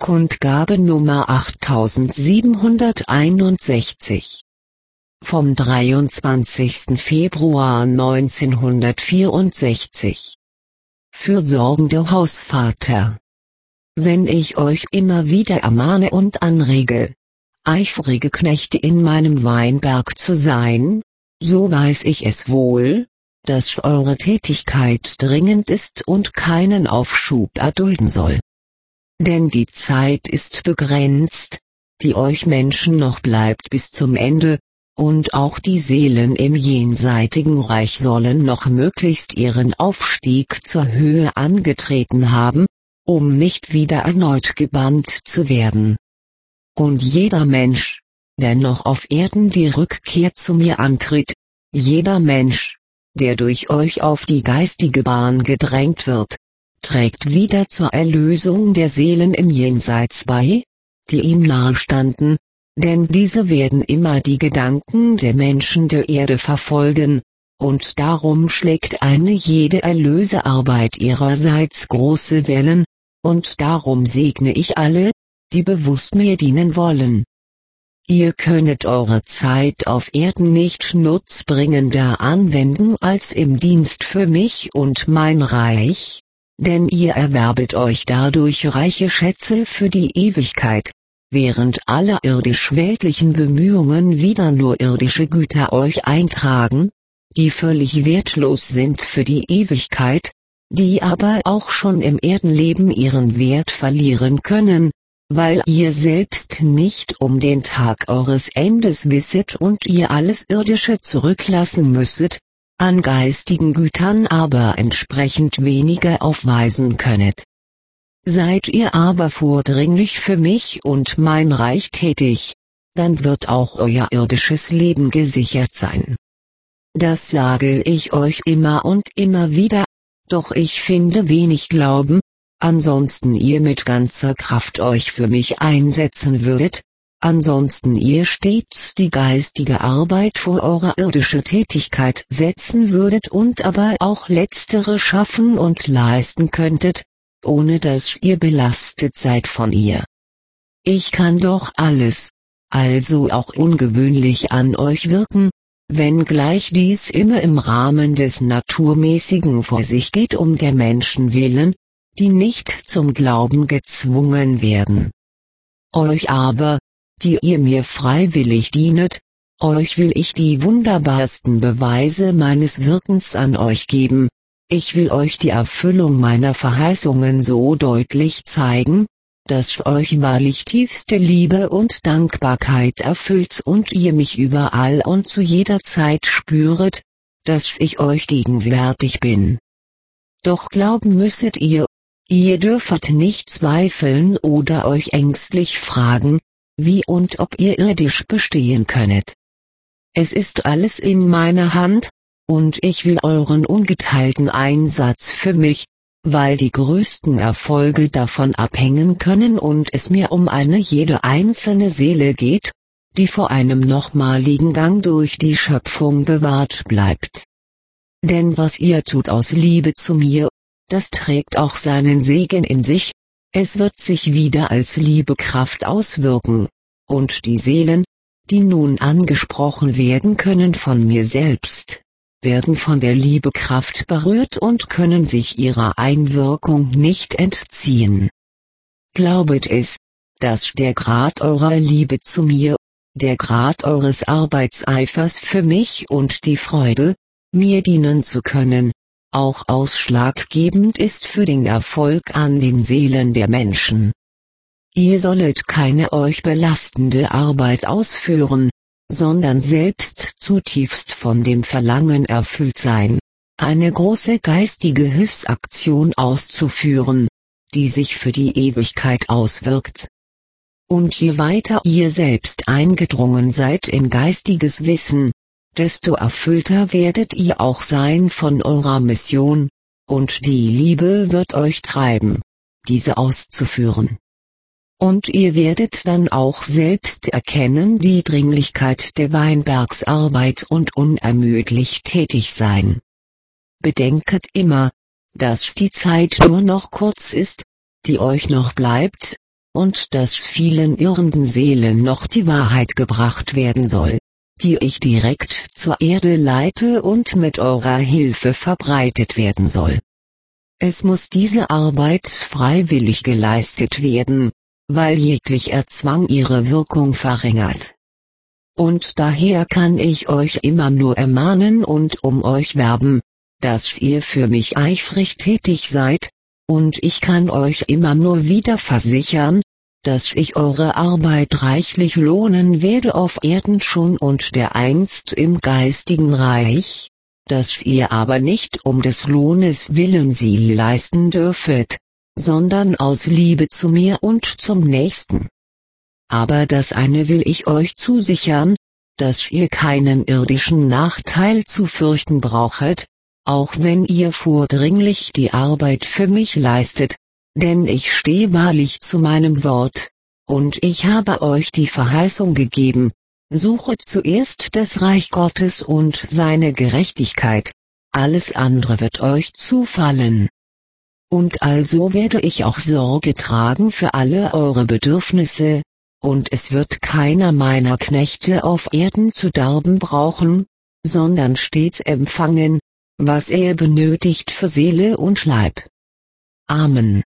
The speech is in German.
Kundgabe Nummer 8761. Vom 23. Februar 1964. Fürsorgende Hausvater. Wenn ich euch immer wieder ermahne und anrege, eifrige Knechte in meinem Weinberg zu sein, so weiß ich es wohl, dass eure Tätigkeit dringend ist und keinen Aufschub erdulden soll. Denn die Zeit ist begrenzt, die euch Menschen noch bleibt bis zum Ende, und auch die Seelen im jenseitigen Reich sollen noch möglichst ihren Aufstieg zur Höhe angetreten haben, um nicht wieder erneut gebannt zu werden. Und jeder Mensch, der noch auf Erden die Rückkehr zu mir antritt, jeder Mensch, der durch euch auf die geistige Bahn gedrängt wird, trägt wieder zur Erlösung der Seelen im Jenseits bei, die ihm nahestanden, denn diese werden immer die Gedanken der Menschen der Erde verfolgen, und darum schlägt eine jede Erlösearbeit ihrerseits große Wellen, und darum segne ich alle, die bewusst mir dienen wollen. Ihr könnet eure Zeit auf Erden nicht nutzbringender anwenden als im Dienst für mich und mein Reich, denn ihr erwerbet euch dadurch reiche Schätze für die Ewigkeit, während alle irdisch-weltlichen Bemühungen wieder nur irdische Güter euch eintragen, die völlig wertlos sind für die Ewigkeit, die aber auch schon im Erdenleben ihren Wert verlieren können, weil ihr selbst nicht um den Tag eures Endes wisset und ihr alles Irdische zurücklassen müsset, an geistigen Gütern aber entsprechend weniger aufweisen könnet. Seid ihr aber vordringlich für mich und mein Reich tätig, dann wird auch euer irdisches Leben gesichert sein. Das sage ich euch immer und immer wieder, doch ich finde wenig Glauben, ansonsten ihr mit ganzer Kraft euch für mich einsetzen würdet, ansonsten ihr stets die geistige Arbeit vor eure irdische Tätigkeit setzen würdet und aber auch letztere schaffen und leisten könntet, ohne dass ihr belastet seid von ihr. Ich kann doch alles, also auch ungewöhnlich an euch wirken, wenngleich dies immer im Rahmen des Naturmäßigen vor sich geht um der Menschen willen, die nicht zum Glauben gezwungen werden. Euch aber, die ihr mir freiwillig dienet, euch will ich die wunderbarsten Beweise meines Wirkens an euch geben, ich will euch die Erfüllung meiner Verheißungen so deutlich zeigen, dass euch wahrlich tiefste Liebe und Dankbarkeit erfüllt und ihr mich überall und zu jeder Zeit spüret, dass ich euch gegenwärtig bin. Doch glauben müsset ihr dürfet nicht zweifeln oder euch ängstlich fragen, wie und ob ihr irdisch bestehen könnet. Es ist alles in meiner Hand, und ich will euren ungeteilten Einsatz für mich, weil die größten Erfolge davon abhängen können und es mir um eine jede einzelne Seele geht, die vor einem nochmaligen Gang durch die Schöpfung bewahrt bleibt. Denn was ihr tut aus Liebe zu mir, das trägt auch seinen Segen in sich, es wird sich wieder als Liebekraft auswirken, und die Seelen, die nun angesprochen werden können von mir selbst, werden von der Liebekraft berührt und können sich ihrer Einwirkung nicht entziehen. Glaubet es, dass der Grad eurer Liebe zu mir, der Grad eures Arbeitseifers für mich und die Freude, mir dienen zu können, auch ausschlaggebend ist für den Erfolg an den Seelen der Menschen. Ihr sollet keine euch belastende Arbeit ausführen, sondern selbst zutiefst von dem Verlangen erfüllt sein, eine große geistige Hilfsaktion auszuführen, die sich für die Ewigkeit auswirkt. Und je weiter ihr selbst eingedrungen seid in geistiges Wissen, desto erfüllter werdet ihr auch sein von eurer Mission, und die Liebe wird euch treiben, diese auszuführen. Und ihr werdet dann auch selbst erkennen die Dringlichkeit der Weinbergsarbeit und unermüdlich tätig sein. Bedenket immer, dass die Zeit nur noch kurz ist, die euch noch bleibt, und dass vielen irrenden Seelen noch die Wahrheit gebracht werden soll, die ich direkt zur Erde leite und mit eurer Hilfe verbreitet werden soll. Es muss diese Arbeit freiwillig geleistet werden, weil jeglicher Zwang ihre Wirkung verringert. Und daher kann ich euch immer nur ermahnen und um euch werben, dass ihr für mich eifrig tätig seid, und ich kann euch immer nur wieder versichern, dass ich eure Arbeit reichlich lohnen werde auf Erden schon und dereinst im geistigen Reich, dass ihr aber nicht um des Lohnes willen sie leisten dürfet, sondern aus Liebe zu mir und zum Nächsten. Aber das eine will ich euch zusichern, dass ihr keinen irdischen Nachteil zu fürchten brauchet, auch wenn ihr vordringlich die Arbeit für mich leistet, denn ich stehe wahrlich zu meinem Wort, und ich habe euch die Verheißung gegeben, suchet zuerst das Reich Gottes und seine Gerechtigkeit, alles andere wird euch zufallen. Und also werde ich auch Sorge tragen für alle eure Bedürfnisse, und es wird keiner meiner Knechte auf Erden zu darben brauchen, sondern stets empfangen, was er benötigt für Seele und Leib. Amen.